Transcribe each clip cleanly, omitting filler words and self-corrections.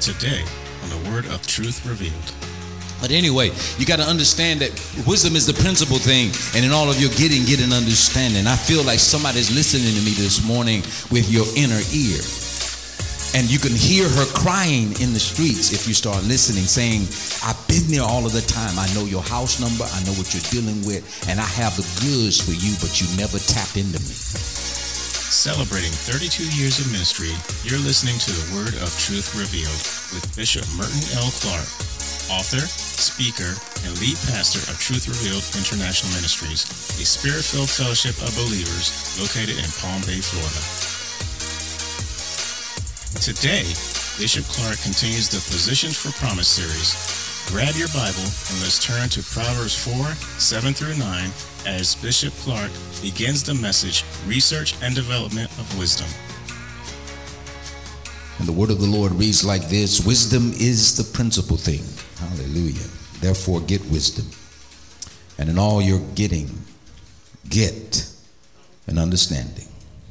today on the Word of Truth Revealed. But anyway, you got to understand that wisdom is the principal thing, and in all of your getting, get an understanding. I feel like somebody's listening to me this morning with your inner ear. And you can hear her crying in the streets if you start listening, saying, I've been there all of the time. I know your house number. I know what you're dealing with. And I have the goods for you, but you never tap into me. Celebrating 32 years of ministry, you're listening to the Word of Truth Revealed with Bishop Merton L. Clark, author, speaker, and lead pastor of Truth Revealed International Ministries, a spirit-filled fellowship of believers located in Palm Bay, Florida. Today, Bishop Clark continues the Positions for Promise series. Grab your Bible and let's turn to Proverbs 4:7-9 as Bishop Clark begins the message, Research and Development of Wisdom. And the word of the Lord reads like this: wisdom is the principal thing. Hallelujah. Therefore, get wisdom. And in all your getting, get an understanding.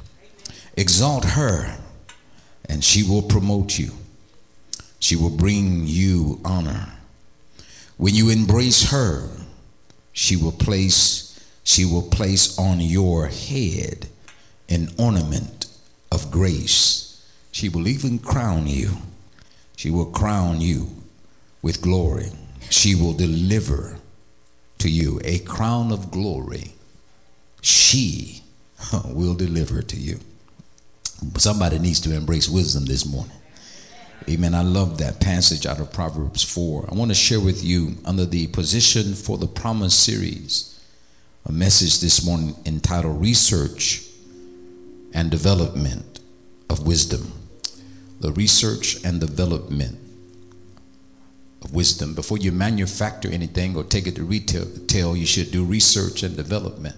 Exalt her, and she will promote you. She will bring you honor. When you embrace her, she will place on your head an ornament of grace. She will even crown you. She will crown you with glory. She will deliver to you a crown of glory. She will deliver to you. Somebody needs to embrace wisdom this morning. Amen. I love that passage out of Proverbs 4. I want to share with you, under the Position for the Promise series, a message this morning entitled Research and Development of Wisdom. The research and development of wisdom. Before you manufacture anything or take it to retail, you should do research and development.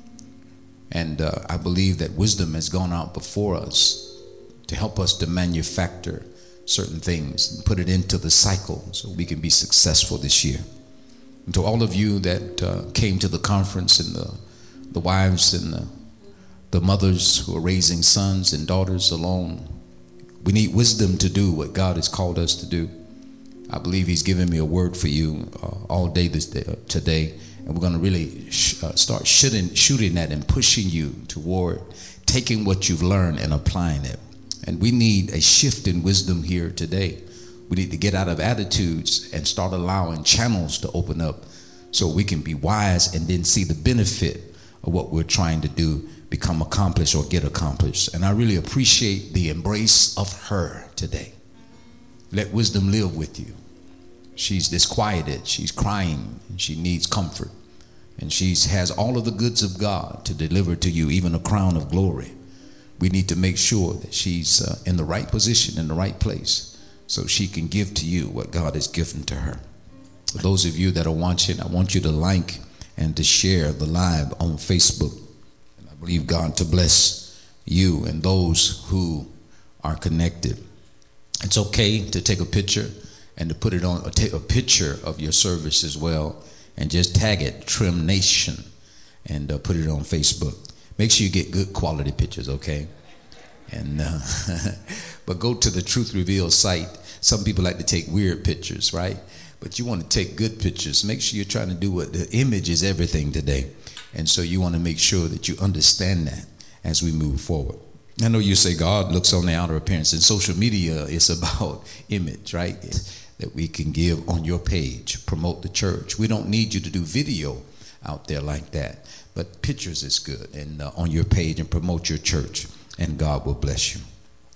And I believe that wisdom has gone out before us to help us to manufacture certain things and put it into the cycle so we can be successful this year. And to all of you that came to the conference, and the wives and the mothers who are raising sons and daughters alone, we need wisdom to do what God has called us to do. I believe he's given me a word for you all day today. And we're going to really start shooting at and pushing you toward taking what you've learned and applying it. And we need a shift in wisdom here today. We need to get out of attitudes and start allowing channels to open up so we can be wise and then see the benefit of what we're trying to do become accomplished or get accomplished. And I really appreciate the embrace of her today. Let wisdom live with you. She's disquieted, she's crying, and she needs comfort. And she has all of the goods of God to deliver to you, even a crown of glory. We need to make sure that she's in the right position, in the right place, so she can give to you what God has given to her. For those of you that are watching, I want you to like and to share the live on Facebook. And I believe God to bless you and those who are connected. It's okay to take a picture and to put it on, take a picture of your service as well, and just tag it Trim Nation and put it on Facebook. Make sure you get good quality pictures, okay? And but go to the Truth Revealed site. Some people like to take weird pictures, right? But you want to take good pictures. Make sure you're trying to do what the image is everything today. And so you want to make sure that you understand that as we move forward. I know you say God looks on the outer appearance, and social media is about image, right? That we can give on your page, promote the church. We don't need you to do video out there like that, but pictures is good, and on your page, and promote your church, and God will bless you.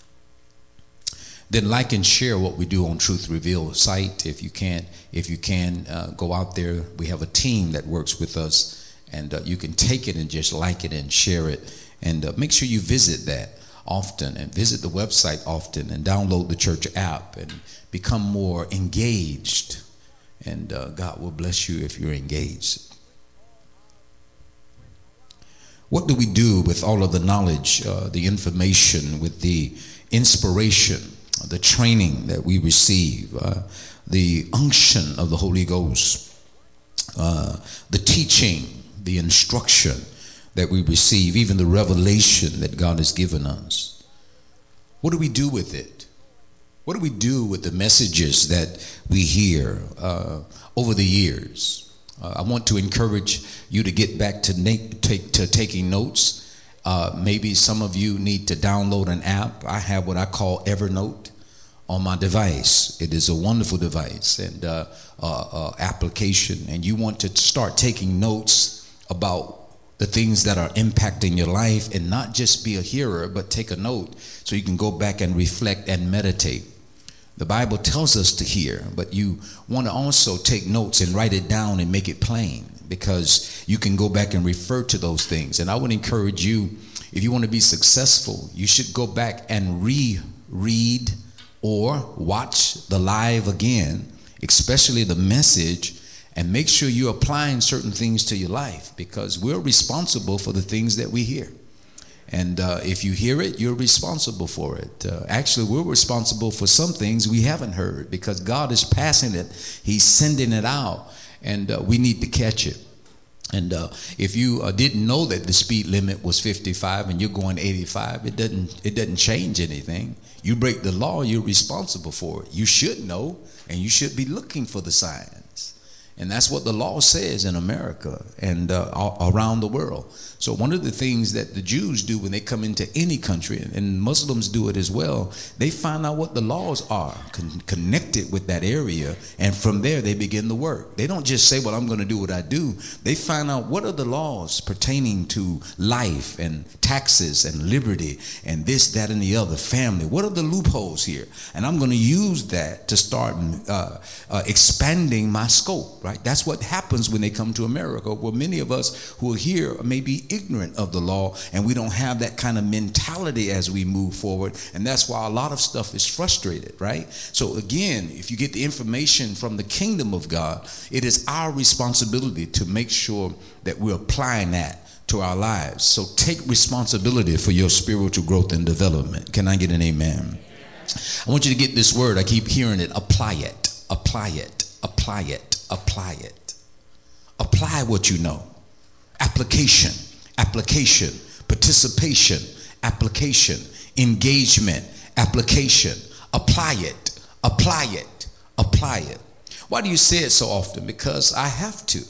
Then like and share what we do on Truth Revealed site if you can. If you can, go out there. We have a team that works with us, and you can take it and just like it and share it. And make sure you visit that often, and visit the website often, and download the church app and become more engaged. And God will bless you if you're engaged. What do we do with all of the knowledge, the information, with the inspiration, the training that we receive, the unction of the Holy Ghost, the teaching, the instruction that we receive, even the revelation that God has given us? What do we do with it? What do we do with the messages that we hear over the years? I want to encourage you to get back to taking notes. Maybe some of you need to download an app. I have what I call Evernote on my device. It is a wonderful device and application, and you want to start taking notes about the things that are impacting your life, and not just be a hearer, but take a note so you can go back and reflect and meditate. The Bible tells us to hear, but you want to also take notes and write it down and make it plain, because you can go back and refer to those things. And I would encourage you, if you want to be successful, you should go back and reread or watch the live again, especially the message, and make sure you're applying certain things to your life, because we're responsible for the things that we hear. And if you hear it, you're responsible for it. Actually, we're responsible for some things we haven't heard, because God is passing it. He's sending it out, and we need to catch it. And if you didn't know that the speed limit was 55 and you're going 85, it doesn't change anything. You break the law, you're responsible for it. You should know, and you should be looking for the signs. And that's what the law says in America and around the world. So one of the things that the Jews do when they come into any country, and Muslims do it as well, they find out what the laws are connected with that area, and from there they begin the work. They don't just say, well, I'm going to do what I do. They find out what are the laws pertaining to life and taxes and liberty and this, that, and the other, family. What are the loopholes here? And I'm going to use that to start expanding my scope, right? That's what happens when they come to America. Well, many of us who are here may be ignorant of the law, and we don't have that kind of mentality as we move forward, and that's why a lot of stuff is frustrated, right? So again, if you get the information from the kingdom of God, it is our responsibility to make sure that we're applying that to our lives. So take responsibility for your spiritual growth and development. Can I get an amen? I want you to get this word. I keep hearing it. Apply it. Apply it. Apply it. Apply it. Apply what you know. Application. Application, participation, application, engagement, application. Apply it, apply it, apply it. Why do you say it so often? Because I have to.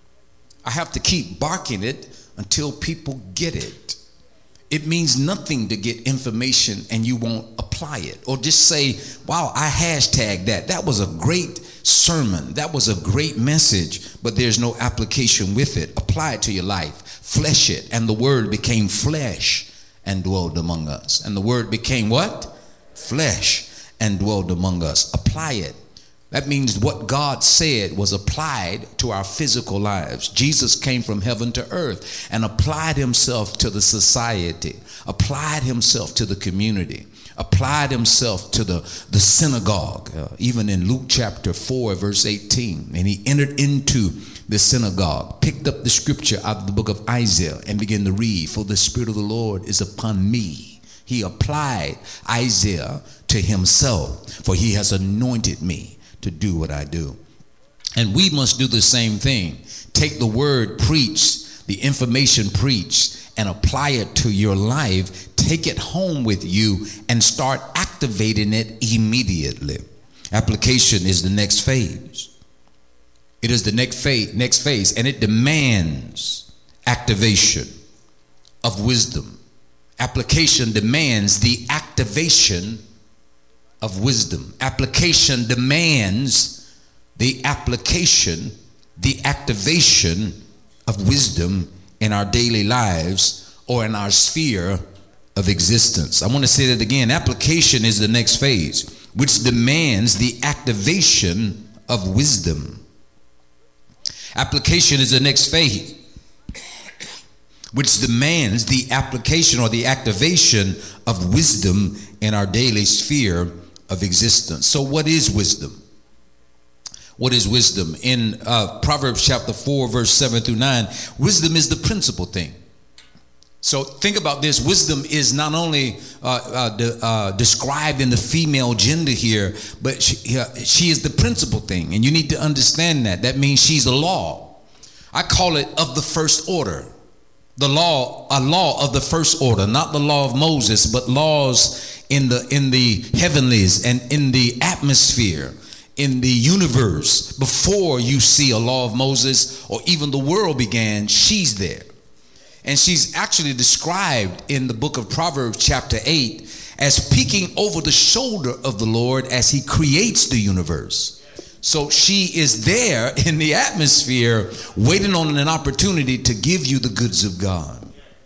I have to keep barking it until people get it. It means nothing to get information and you won't apply it. Or just say, wow, I hashtagged that. That was a great sermon. That was a great message, but there's no application with it. Apply it to your life. Flesh it. And the word became flesh and dwelled among us. And the word became what? Flesh and dwelled among us. Apply it. That means what God said was applied to our physical lives. Jesus came from heaven to earth and applied himself to the society, applied himself to the community, applied himself to the synagogue, even in Luke chapter 4, verse 18. And he entered into the synagogue, picked up the scripture out of the book of Isaiah and began to read, for the Spirit of the Lord is upon me. He applied Isaiah to himself, for he has anointed me to do what I do. And we must do the same thing. Take the word preached, the information preached, and apply it to your life. Take it home with you and start activating it immediately. Application is the next phase. It is the next phase, and it demands activation of wisdom. Application demands the activation of wisdom. Application demands the application, the activation of wisdom in our daily lives or in our sphere of existence. I want to say that again. Application is the next phase, which demands the activation of wisdom. Application is the next phase, which demands the application or the activation of wisdom in our daily sphere of existence. So what is wisdom? What is wisdom? In Proverbs chapter 4, verse 7 through 9, wisdom is the principal thing. So think about this. Wisdom is not only described in the female gender here, but she is the principal thing. And you need to understand that. That means she's a law. I call it of the first order. The law, a law of the first order, not the law of Moses, but laws in the heavenlies and in the atmosphere, in the universe. Before you see a law of Moses or even the world began, she's there. And she's actually described in the book of Proverbs chapter 8 as peeking over the shoulder of the Lord as he creates the universe. So she is there in the atmosphere waiting on an opportunity to give you the goods of God.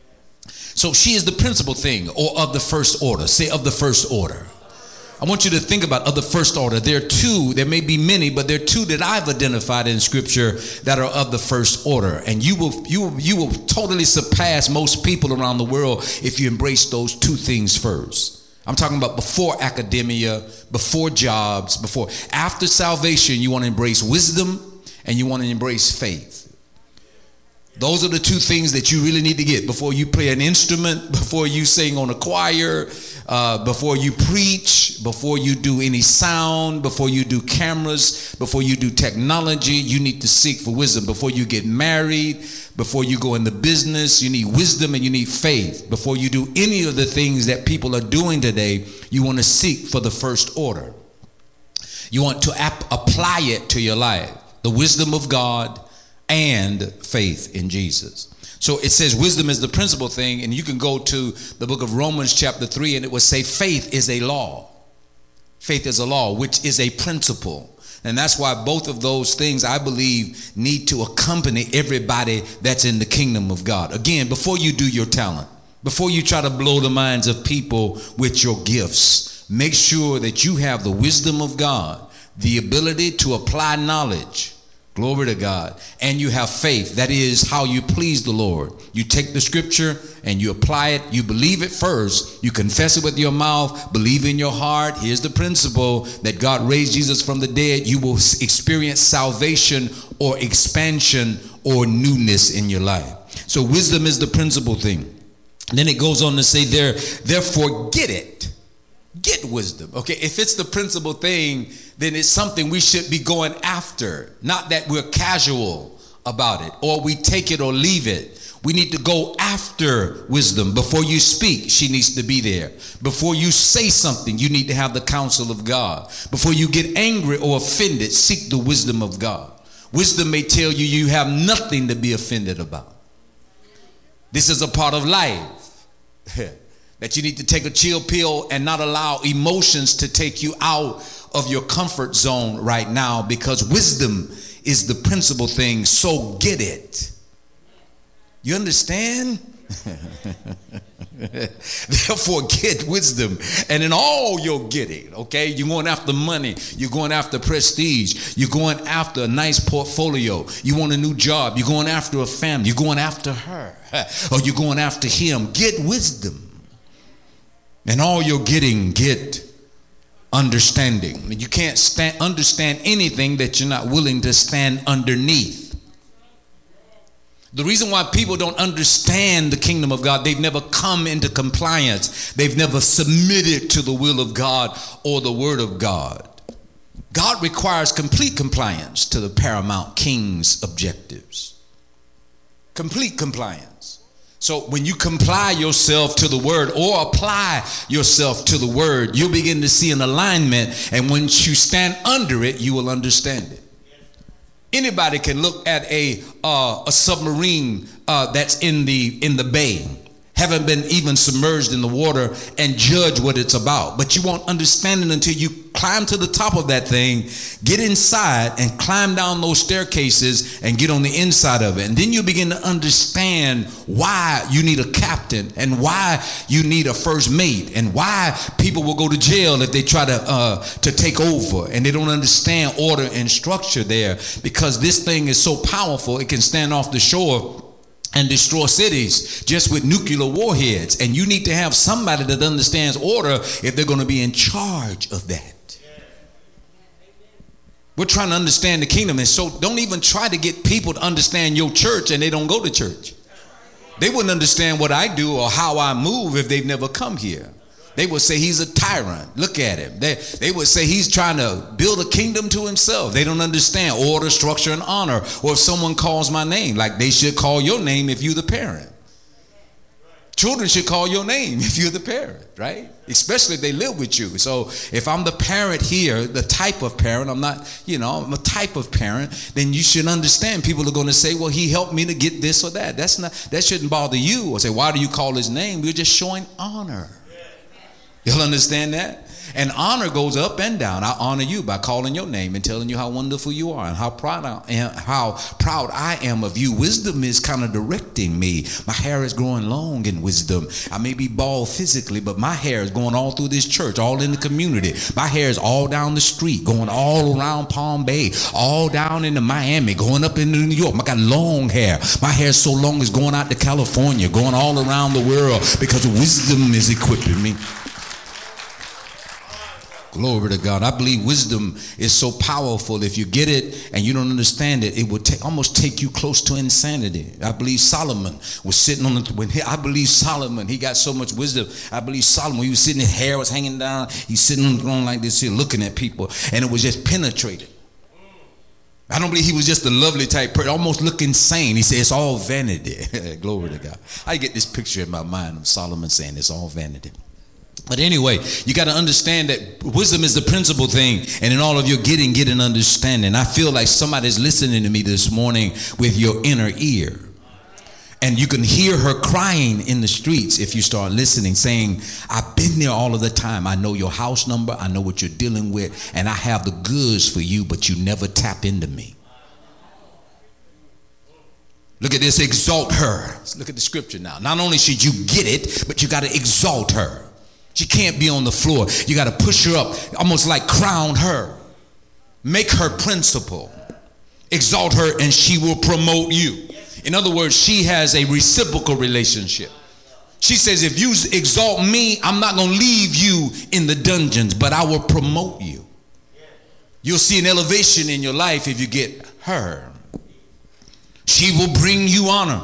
So she is the principal thing, or of the first order. Say of the first order. I want you to think about of the first order. There are two, there may be many, but there are two that I've identified in scripture that are of the first order. And you will totally surpass most people around the world if you embrace those two things first. I'm talking about before academia, before jobs, after salvation, you want to embrace wisdom and you want to embrace faith. Those are the two things that you really need to get before you play an instrument, before you sing on a choir, before you preach, before you do any sound, before you do cameras, before you do technology. You need to seek for wisdom. Before you get married, before you go into business, you need wisdom and you need faith. Before you do any of the things that people are doing today, you want to seek for the first order. You want to apply it to your life. The wisdom of God and faith in Jesus. So it says wisdom is the principal thing, and you can go to the book of Romans chapter 3 and it will say faith is a law. Faith is a law, which is a principle. And that's why both of those things, I believe, need to accompany everybody that's in the kingdom of God. Again, before you do your talent, before you try to blow the minds of people with your gifts, make sure that you have the wisdom of God, the ability to apply knowledge. Glory to God. And you have faith. That is how you please the Lord. You take the scripture and you apply it. You believe it first. You confess it with your mouth. Believe in your heart. Here's the principle that God raised Jesus from the dead. You will experience salvation or expansion or newness in your life. So wisdom is the principal thing. And then it goes on to say therefore get it. Get wisdom. Okay, if it's the principal thing, then it's something we should be going after. Not that we're casual about it or we take it or leave it. We need to go after wisdom. Before you speak, she needs to be there. Before you say something, you need to have the counsel of God. Before you get angry or offended, seek the wisdom of God. Wisdom may tell you you have nothing to be offended about. This is a part of life. That you need to take a chill pill and not allow emotions to take you out of your comfort zone right now, because wisdom is the principal thing. So get it. You understand? Therefore get wisdom, and in all you're getting, okay, you're going after money, you're going after prestige, you're going after a nice portfolio, you want a new job, you're going after a family, you're going after her, or you're going after him. Get wisdom. And all you're getting, get understanding. You can't understand anything that you're not willing to stand underneath. The reason why people don't understand the kingdom of God, they've never come into compliance. They've never submitted to the will of God or the word of God. God requires complete compliance to the paramount king's objectives. Complete compliance. So when you comply yourself to the word or apply yourself to the word, you'll begin to see an alignment. And once you stand under it, you will understand it. Anybody can look at a submarine that's in the bay, haven't been even submerged in the water, and judge what it's about. But you won't understand it until you climb to the top of that thing, get inside and climb down those staircases and get on the inside of it. And then you begin to understand why you need a captain and why you need a first mate and why people will go to jail if they try to take over and they don't understand order and structure there, because this thing is so powerful it can stand off the shore and destroy cities just with nuclear warheads. And you need to have somebody that understands order if they're going to be in charge of that. We're trying to understand the kingdom, and so don't even try to get people to understand your church and they don't go to church. They wouldn't understand what I do or how I move if they've never come here. They would say he's a tyrant. Look at him. They would say he's trying to build a kingdom to himself. They don't understand order, structure, and honor. Or if someone calls my name, like they should call your name if you're the parent. Children should call your name if you're the parent, right? Especially if they live with you. So if I'm the parent here, the type of parent, I'm a type of parent, then you should understand people are going to say, well, he helped me to get this or that. That shouldn't bother you. Or say, why do you call his name? We're just showing honor. You'll understand that? And honor goes up and down. I honor you by calling your name and telling you how wonderful you are and how proud I am of you. Wisdom is kind of directing me. My hair is growing long in wisdom. I may be bald physically, but my hair is going all through this church, all in the community. My hair is all down the street, going all around Palm Bay, all down into Miami, going up into New York. I got long hair. My hair is so long it's going out to California, going all around the world because wisdom is equipping me. Glory to God. I believe wisdom is so powerful. If you get it and you don't understand it, it will almost take you close to insanity. I believe Solomon was sitting on he got so much wisdom. I believe Solomon, he was sitting, his hair was hanging down. He's sitting on the throne like this here, looking at people, and it was just penetrated. I don't believe he was just a lovely type person, almost look insane. He said, it's all vanity. Glory to God. I get this picture in my mind of Solomon saying it's all vanity. But anyway, you got to understand that wisdom is the principal thing. And in all of your getting, get an understanding. I feel like somebody's listening to me this morning with your inner ear. And you can hear her crying in the streets if you start listening, saying, I've been there all of the time. I know your house number. I know what you're dealing with. And I have the goods for you, but you never tap into me. Look at this, exalt her. Let's look at the scripture now. Not only should you get it, but you got to exalt her. She can't be on the floor. You got to push her up, almost like crown her. Make her principal. Exalt her and she will promote you. In other words, she has a reciprocal relationship. She says, if you exalt me, I'm not going to leave you in the dungeons, but I will promote you. You'll see an elevation in your life if you get her. She will bring you honor.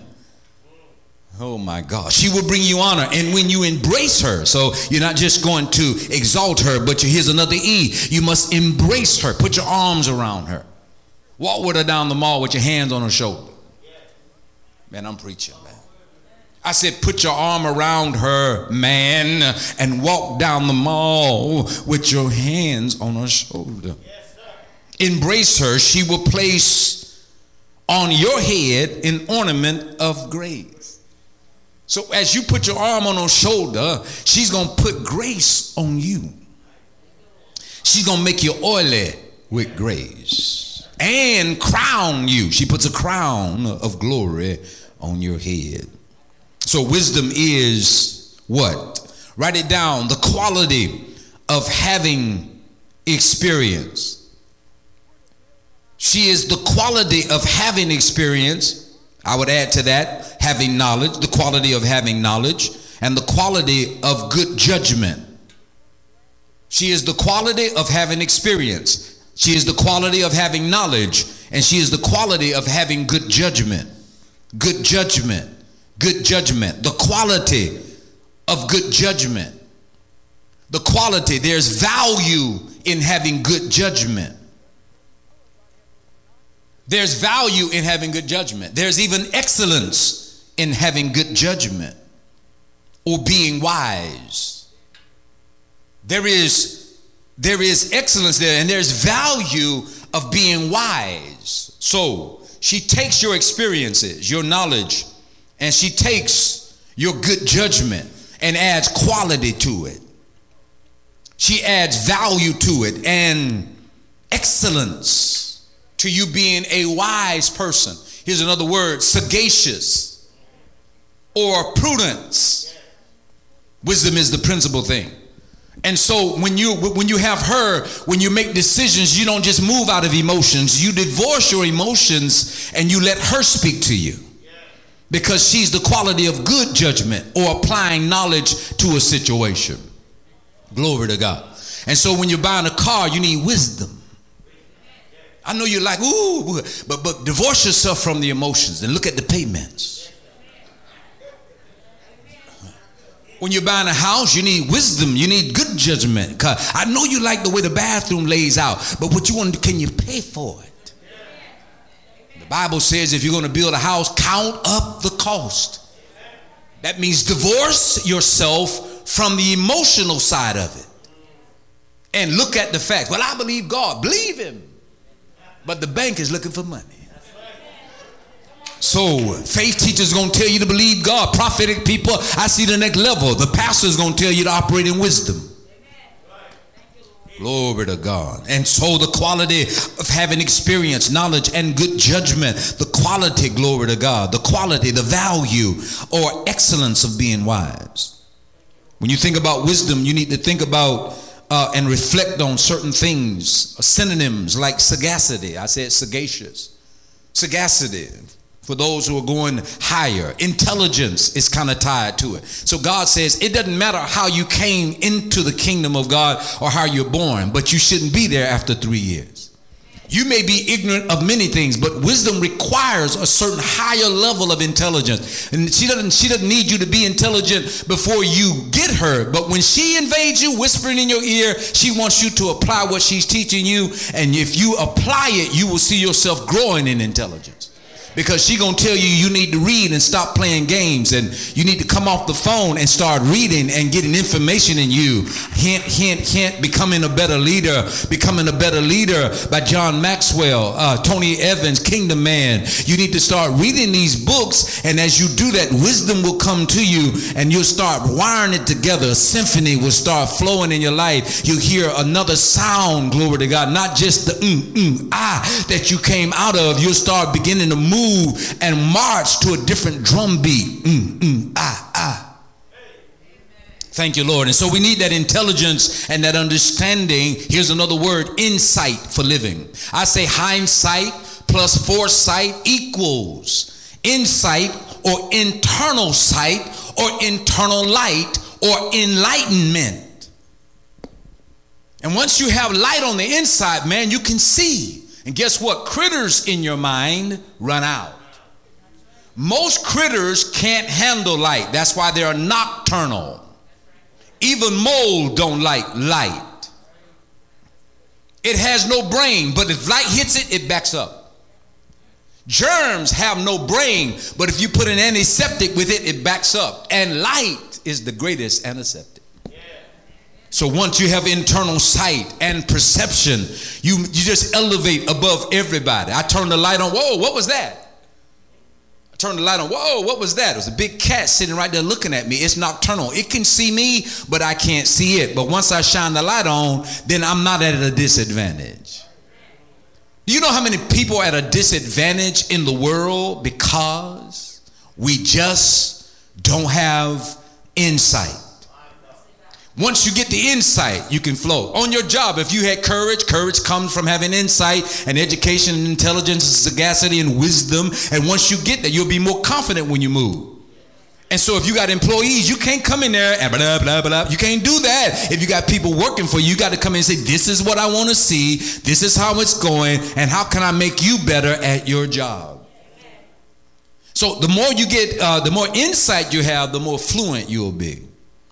Oh my God. She will bring you honor. And when you embrace her, so you're not just going to exalt her, but here's another E. You must embrace her. Put your arms around her. Walk with her down the mall with your hands on her shoulder. Man, I'm preaching, man. I said, put your arm around her, man, and walk down the mall with your hands on her shoulder. Embrace her. She will place on your head an ornament of grace. So as you put your arm on her shoulder, she's going to put grace on you. She's going to make you oily with grace and crown you. She puts a crown of glory on your head. So wisdom is what? Write it down. The quality of having experience. She is the quality of having experience. I would add to that, having knowledge, the quality of having knowledge, and the quality of good judgment. She is the quality of having experience. She is the quality of having knowledge, and she is the quality of having good judgment. Good judgment. Good judgment. The quality of good judgment. The quality, there's value in having good judgment. There's value in having good judgment. There's even excellence in having good judgment or being wise. There is excellence there, and there's value of being wise. So she takes your experiences, your knowledge, and she takes your good judgment and adds quality to it. She adds value to it and excellence to you being a wise person. Here's another word, sagacious or prudence. Wisdom is the principal thing. And so when you have her, when you make decisions, you don't just move out of emotions. You divorce your emotions and you let her speak to you. Because she's the quality of good judgment or applying knowledge to a situation. Glory to God. And so when you're buying a car, you need wisdom. I know you're like, ooh, but divorce yourself from the emotions and look at the payments. When you're buying a house, you need wisdom. You need good judgment. Cause I know you like the way the bathroom lays out, but what you want to do, can you pay for it? The Bible says if you're going to build a house, count up the cost. That means divorce yourself from the emotional side of it and look at the facts. Well, I believe God. Believe him. But the bank is looking for money. So faith teachers going to tell you to believe God. Prophetic people, I see the next level. The pastor is going to tell you to operate in wisdom. Glory to God. And so the quality of having experience, knowledge, and good judgment, the quality, glory to God, the quality, the value or excellence of being wise. When you think about wisdom, you need to think about and reflect on certain things, synonyms like sagacity. I said sagacious. Sagacity. For those who are going higher, intelligence is kind of tied to it. So God says it doesn't matter how you came into the kingdom of God or how you're born, but you shouldn't be there after 3 years. You may be ignorant of many things, but wisdom requires a certain higher level of intelligence. And she doesn't need you to be intelligent before you get her. But when she invades you, whispering in your ear, she wants you to apply what she's teaching you. And if you apply it, you will see yourself growing in intelligence. Because she's going to tell you you need to read and stop playing games, and you need to come off the phone and start reading and getting information in you. Hint, hint, hint, becoming a better leader. Becoming a better leader by John Maxwell, Tony Evans, Kingdom Man. You need to start reading these books, and as you do that, wisdom will come to you, and you'll start wiring it together. A symphony will start flowing in your life. You'll hear another sound, glory to God, not just the that you came out of. You'll start beginning to move and march to a different drum beat. Thank you, Lord. And so we need that intelligence and that understanding. Here's another word, insight for living. I say hindsight plus foresight equals insight or internal sight or internal light or enlightenment. And once you have light on the inside, man, you can see. And guess what? Critters in your mind run out. Most critters can't handle light. That's why they are nocturnal. Even mold don't like light. It has no brain, but if light hits it, it backs up. Germs have no brain, but if you put an antiseptic with it, it backs up. And light is the greatest antiseptic. So once you have internal sight and perception, you just elevate above everybody. I turned the light on. Whoa, what was that? I turned the light on. Whoa, what was that? It was a big cat sitting right there looking at me. It's nocturnal. It can see me, but I can't see it. But once I shine the light on, then I'm not at a disadvantage. Do you know how many people are at a disadvantage in the world because we just don't have insight? Once you get the insight, you can flow. On your job, if you had courage, courage comes from having insight and education and intelligence and sagacity and wisdom. And once you get that, you'll be more confident when you move. And so if you got employees, you can't come in there and blah, blah, blah. You can't do that. If you got people working for you, you got to come in and say, this is what I want to see. This is how it's going. And how can I make you better at your job? So the more you get, the more insight you have, the more fluent you'll be.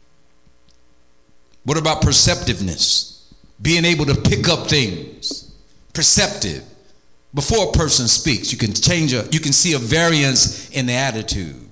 What about perceptiveness? Being able to pick up things. Perceptive. Before a person speaks, you can see a variance in the attitude.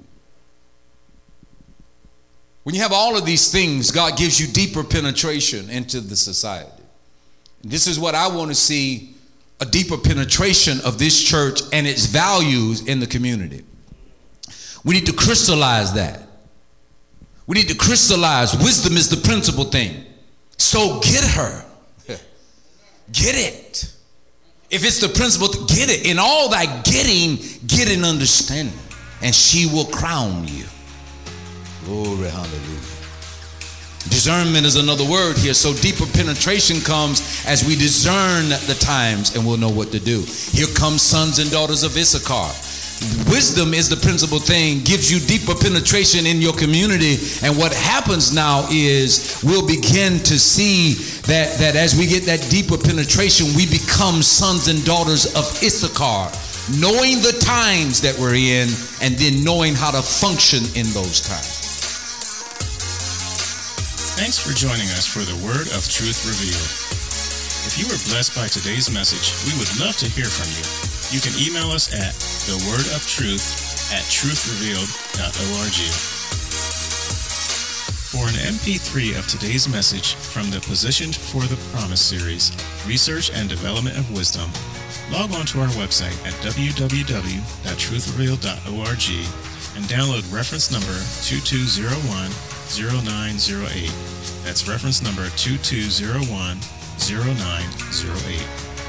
When you have all of these things, God gives you deeper penetration into the society. This is what I want to see, a deeper penetration of this church and its values in the community. We need to crystallize that. We need to crystallize. Wisdom is the principal thing. So get her. Get it. If it's the principal, get it. In all thy getting, get an understanding. And she will crown you. Glory, hallelujah. Discernment is another word here. So deeper penetration comes as we discern the times and we'll know what to do. Here come sons and daughters of Issachar. Wisdom is the principal thing, gives you deeper penetration in your community. And what happens now is we'll begin to see that as we get that deeper penetration, we become sons and daughters of Issachar, knowing the times that we're in and then knowing how to function in those times. Thanks for joining us for the Word of Truth Revealed. If you were blessed by today's message, we would love to hear from you. You can email us at thewordofTruth@truthrevealed.org. For an MP3 of today's message from the Positioned for the Promise series, Research and Development of Wisdom, log on to our website at www.truthrevealed.org and download reference number 2201-0908. That's reference number 2201-0908.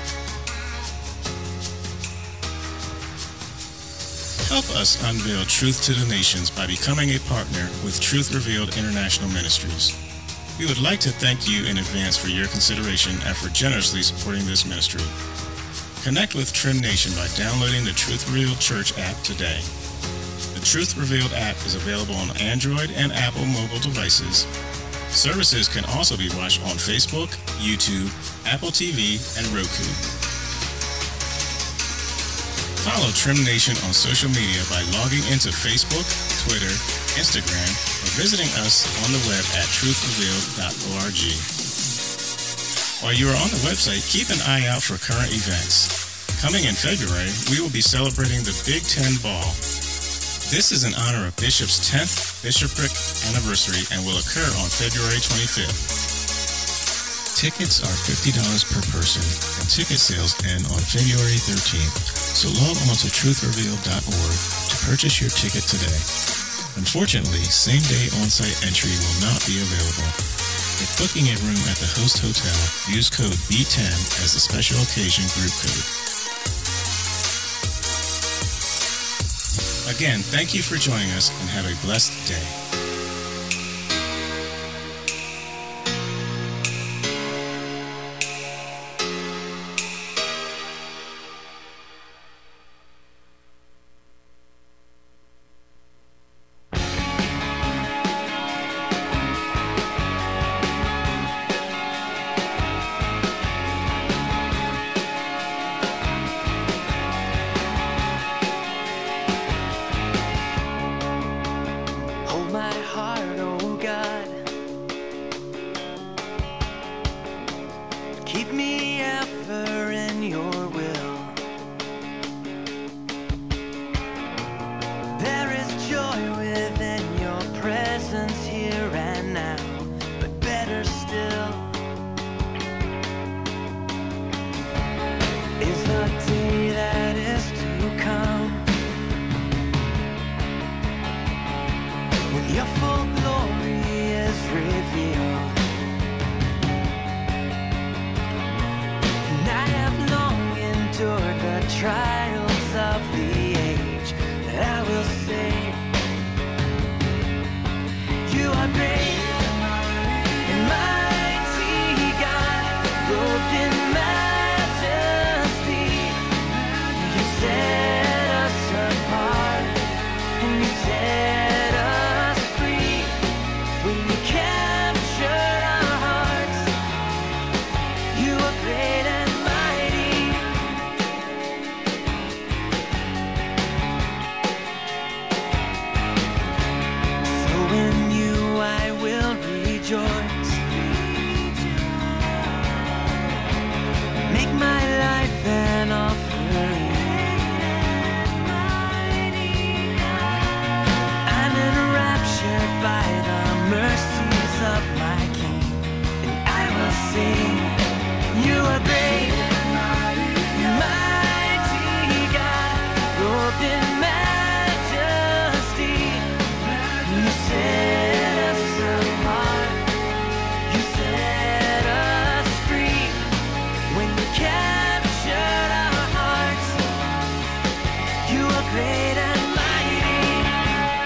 Help us unveil truth to the nations by becoming a partner with Truth Revealed International Ministries. We would like to thank you in advance for your consideration and for generously supporting this ministry. Connect with Trim Nation by downloading the Truth Revealed Church app today. The Truth Revealed app is available on Android and Apple mobile devices. Services can also be watched on Facebook, YouTube, Apple TV, and Roku. Follow Trim Nation on social media by logging into Facebook, Twitter, Instagram, or visiting us on the web at truthrevealed.org. While you are on the website, keep an eye out for current events. Coming in February, we will be celebrating the Big Ten Ball. This is in honor of Bishop's 10th bishopric anniversary and will occur on February 25th. Tickets are $50 per person, and ticket sales end on February 13th. So log on to truthrevealed.org to purchase your ticket today. Unfortunately, same-day on-site entry will not be available. If booking a room at the host hotel, use code B10 as the special occasion group code. Again, thank you for joining us and have a blessed day. Keep me ever in your will. There is joy within your presence here and now, but better still is the day that is to come, when your full glory is revealed. Try